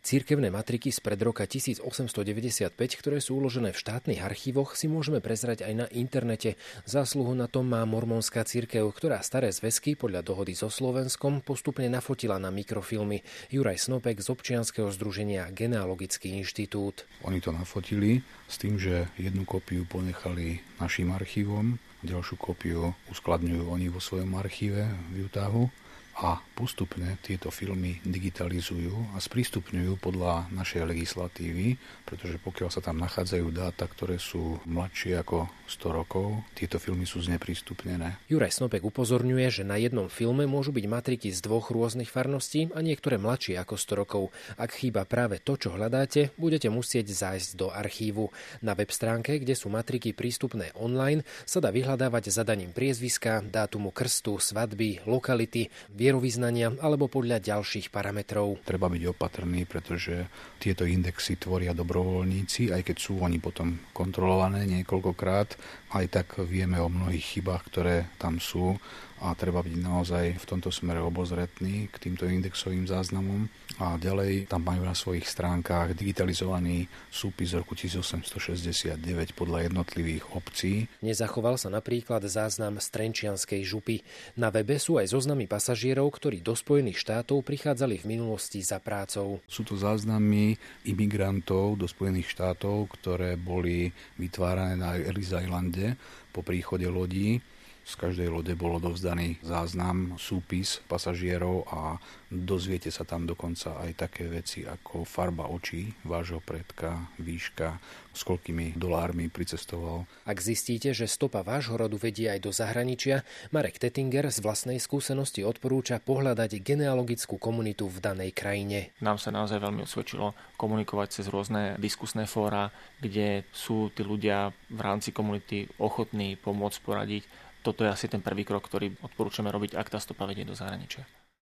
Cirkevné matriky spred roka 1895, ktoré sú uložené v štátnych archívoch, si môžeme prezrať aj na internete. Zásluhu na tom má mormonská cirkev, ktorá staré zväzky podľa dohody so Slovenskom postupne nafotila na mikrofilmy. Juraj Snopek z občianskeho združenia Genealogický inštitút. Oni to nafotili s tým, že jednu kópiu ponechali našim archívom, ďalšiu kópiu uskladňujú oni vo svojom archíve v Utahu. A postupne tieto filmy digitalizujú a sprístupňujú podľa našej legislatívy, pretože pokiaľ sa tam nachádzajú dáta, ktoré sú mladšie ako 100 rokov, tieto filmy sú zneprístupnené. Juraj Snopek upozorňuje, že na jednom filme môžu byť matriky z 2 rôznych farností a niektoré mladšie ako 100 rokov. Ak chýba práve to, čo hľadáte, budete musieť zájsť do archívu. Na web stránke, kde sú matriky prístupné online, sa dá vyhľadávať zadaním priezviska, dátumu krstu, svadby, lokality, vierovyznania alebo podľa ďalších parametrov. Treba byť opatrný, pretože tieto indexy tvoria dobrovoľníci, aj keď sú oni potom kontrolované niekoľkokrát, aj tak vieme o mnohých chybách, ktoré tam sú a treba byť naozaj v tomto smere obozretný k týmto indexovým záznamom. A ďalej tam majú na svojich stránkach digitalizovaný súpis z roku 1869 podľa jednotlivých obcí. Nezachoval sa napríklad záznam z Trenčianskej župy. Na webe sú aj zoznamy pasažierov, ktorí do Spojených štátov prichádzali v minulosti za prácou. Sú to záznamy imigrantov do Spojených štátov, ktoré boli vytvárané na Ellis Islande po príchode lodí. Z každej lode bol odovzdaný záznam, súpis pasažierov a dozviete sa tam dokonca aj také veci ako farba očí vášho predka, výška, s koľkými dolármi pricestoval. Ak zistíte, že stopa vášho rodu vedie aj do zahraničia, Marek Tettinger z vlastnej skúsenosti odporúča pohľadať genealogickú komunitu v danej krajine. Nám sa naozaj veľmi osvedčilo komunikovať cez rôzne diskusné fóra, kde sú tí ľudia v rámci komunity ochotní pomôcť poradiť. Toto je asi ten prvý krok, ktorý odporúčame robiť, ak tá stopa vedie do zahraničia.